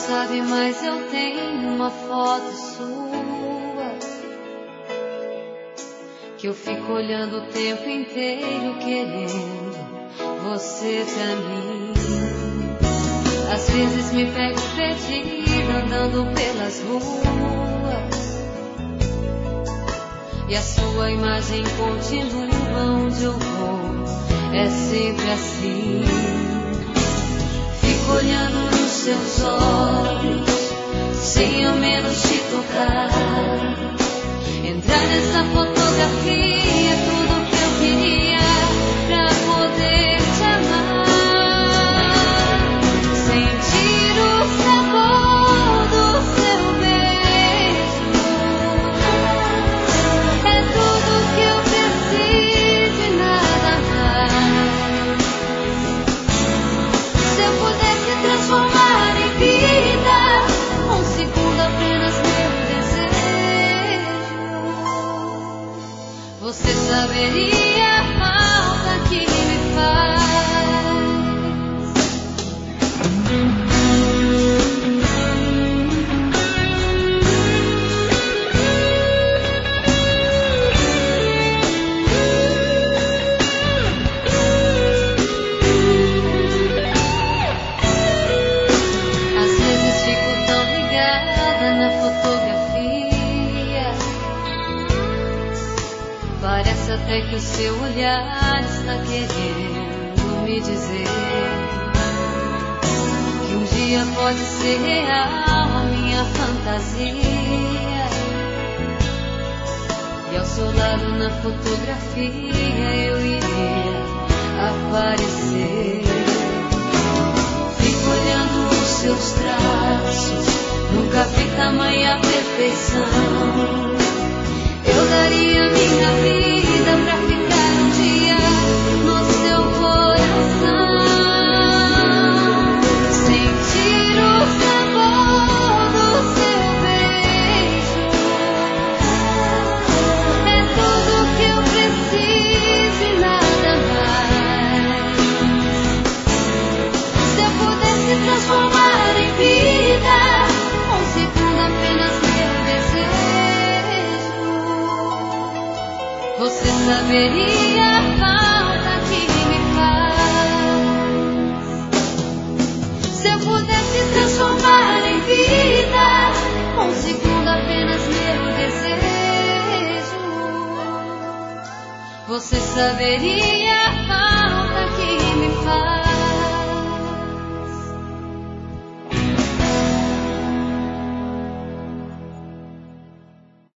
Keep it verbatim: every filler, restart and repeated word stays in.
sabe, mas eu tenho uma foto sua que eu fico olhando o tempo inteiro, querendo você pra mim. Às vezes me pego perdida andando pelas ruas e a sua imagem continua onde eu vou, é sempre assim. Fico olhando nos seus olhos, sem ao menos te tocar. Entrar nessa fotografia é tudo que eu queria pra poder te amar. Sentir o sabor do seu beijo é tudo que eu preciso e nada mais. Se eu pudesse transformar em vida um segundo apenas meu desejo, você saberia a falta que me faz. Às vezes fico tão ligada na fotografia, parece até que o seu olhar está querendo me dizer que um dia pode ser real a minha fantasia. E ao seu lado na fotografia eu iria aparecer. Fico olhando os seus traços, nunca vi tamanha perfeição. Eu daria minha vida pra ficar um dia no seu coração. Sentir o sabor do seu beijo é tudo que eu preciso e nada mais. Se eu pudesse transformar em vida um segundo apenas meu desejo, você saberia a falta que me faz. Se eu pudesse transformar em vida um segundo apenas meu desejo, você saberia a falta que me faz.